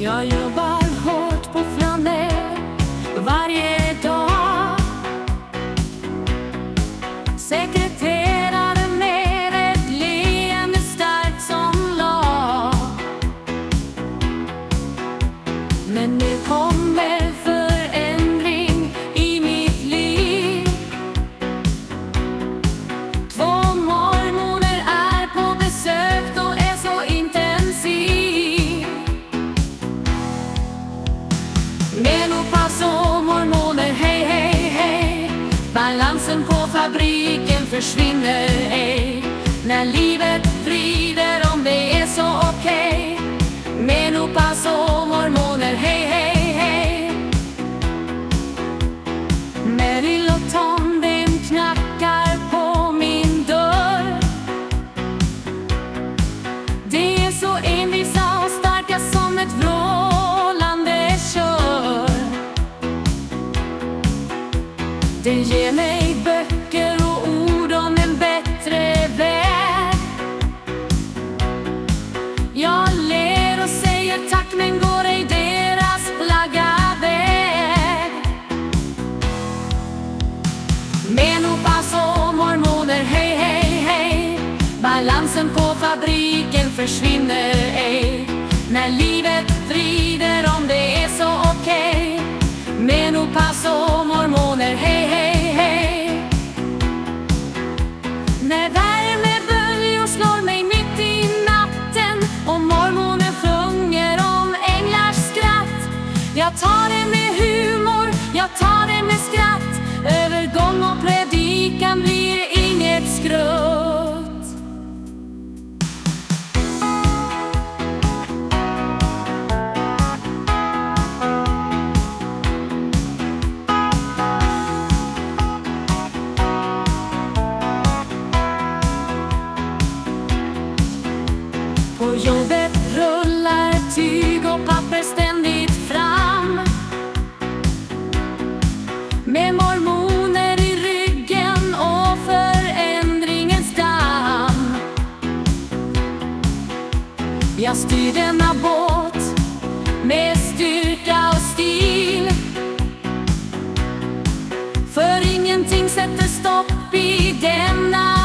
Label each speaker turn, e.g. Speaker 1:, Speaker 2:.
Speaker 1: Jag jobbar hårt på flanell varje dag. Sekreterare med ett leende starkt som lag. Men nu kommer förändring i mitt liv. 2 mormoner är på besök och är så intensiv. Menopaus och mormoner, hej, hej, hej. Balansen på fabriken försvinner ej. När livet vrider om det är så okej. Menopaus och mormoner, hej, hej, hej. Meryl och Tom, de knackar på min dörr. De är så envisa och starka som ett vrålande kör. De ger mig böcker och ord om en bättre värld. Jag ler och säger tack, men går ej deras lagga väg. Menopaus och mormoner, hej, hej, hej. Balansen på fabriken försvinner ej. När livet vrider om det är så okej. Menopaus och mormoner, hej, hej, hej. När värmeböljor slår mig mitt i natten och mormoner sjunger om änglars skratt. Jag tar det med humor, jag tar det med skratt. Övergång och predikan blir inget skrutt. På jobbet rullar tyg och papper ständigt fram. Med mormoner i ryggen och förändringens damm. Jag styr denna båt med styrka och stil. För ingenting sätter stopp i denna